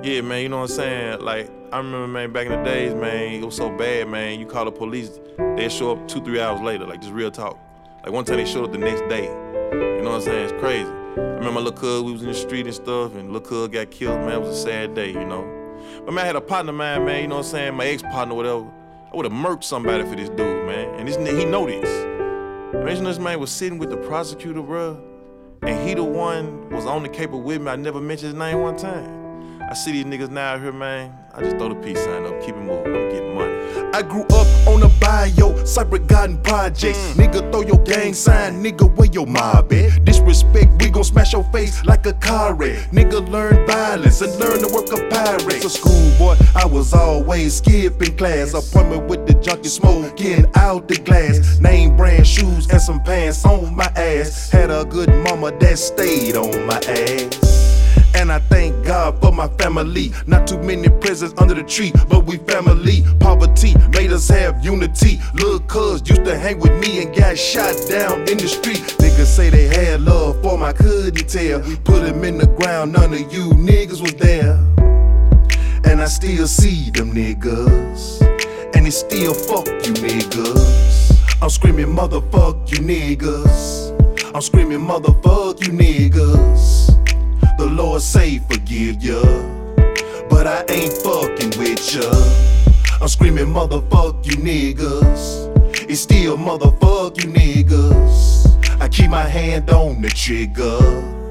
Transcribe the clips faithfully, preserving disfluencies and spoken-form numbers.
Yeah, man, you know what I'm saying? Like, I remember, man, back in the days, man, it was so bad, man. You call the police, they'd show up two, three hours later, like, just real talk. Like, one time they showed up the next day. You know what I'm saying? It's crazy. I remember my little cuz, we was in the street and stuff, and little cuz got killed, man. It was a sad day, you know? But, man, I had a partner of mine, man, you know what I'm saying? My ex-partner, whatever. I would've murked somebody for this dude, man. And this nigga, he know this. Imagine this man was sitting with the prosecutor, bruh, and he the one was on the caper with me. I never mentioned his name one time. I see these niggas now out here, man. I just throw the peace sign up, keep it moving, I'm getting money. I grew up on a bio, Cyber Garden Projects. Mm. Nigga, throw your gang sign, nigga, where your mob at? Disrespect, we gon' smash your face like a car wreck. Nigga, learn violence and learn to work a Pyrex. A schoolboy, I was always skipping class. Appointment with the junkie smoke, getting out the glass. Name brand shoes and some pants on my ass. Had a good mama that stayed on my ass. And I thank God for my family. Not too many presents under the tree, but we family. Poverty made us have unity. Lil' cuz used to hang with me and got shot down in the street. Niggas say they had love for my, couldn't tell. Put him in the ground, none of you niggas was there. And I still see them niggas, and they still fuck you niggas. I'm screaming motherfuck you niggas. I'm screaming motherfuck you niggas. The Lord say forgive ya, but I ain't fucking with ya. I'm screaming motherfuck you niggas. It's still motherfuck you niggas. I keep my hand on the trigger,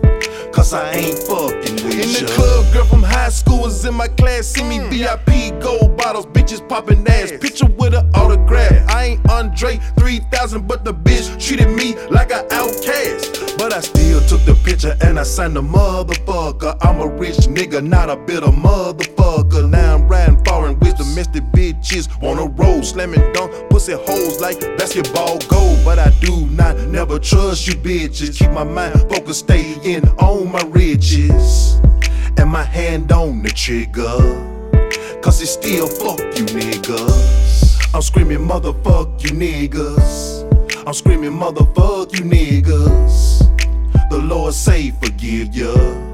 cause I ain't fucking with ya. In the club, girl from high school was in my class. See me V I P, gold bottles, bitches popping ass. Picture with an autograph. I ain't Andre three thousand, but the bitch treated me like an outcast. But I still took the picture and I signed the motherfucker. I'm a rich nigga, not a bitter motherfucker. Now I'm riding foreign with domestic bitches. Wanna roll, slamming dunk, pussy hoes like basketball gold. But I do not never trust you bitches. Keep my mind focused, stay in on my riches. And my hand on the trigger, cause it's still fuck you niggas. I'm screaming motherfuck you niggas. I'm screaming motherfuck you niggas. The Lord say forgive ya,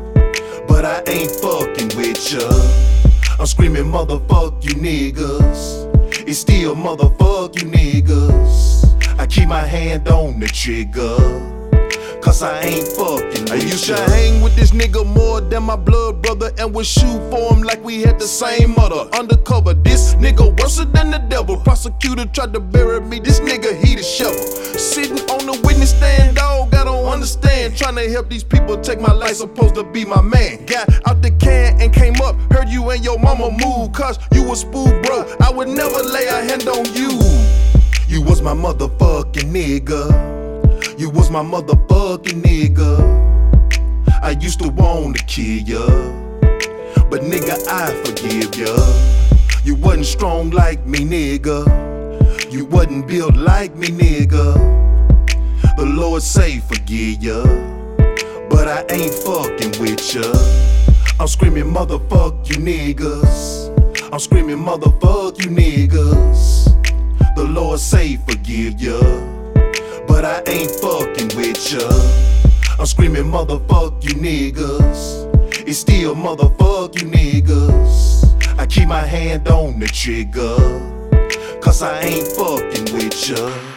but I ain't fucking with ya. I'm screaming motherfuck you niggas. It's still motherfuck you niggas. I keep my hand on the trigger, cause I ain't fucking with I used ya. to hang with this nigga more than my blood brother, and would shoot for him like we had the same mother. Undercover, this nigga worse than the devil. Prosecutor tried to bury me, this nigga he the shovel. Sitting on the witness stand, dog, I don't understand. Trying to help these people take my life, supposed to be my man. Got out the can and came up, heard you and your mama move, cause you was spook, bro. I would never lay a hand on you. You was my motherfucking nigga. You was my motherfucking nigga. I used to want to kill ya, but nigga, I forgive ya. You wasn't strong like me, nigga. You wasn't built like me, nigga. The Lord say forgive ya, but I ain't fucking with ya. I'm screaming motherfuck you niggas. I'm screaming motherfuck you niggas. The Lord say forgive ya, but I ain't fucking with ya. I'm screaming motherfuck you niggas. It's still motherfuck you niggas. I keep my hand on the trigger, cause I ain't fucking with ya.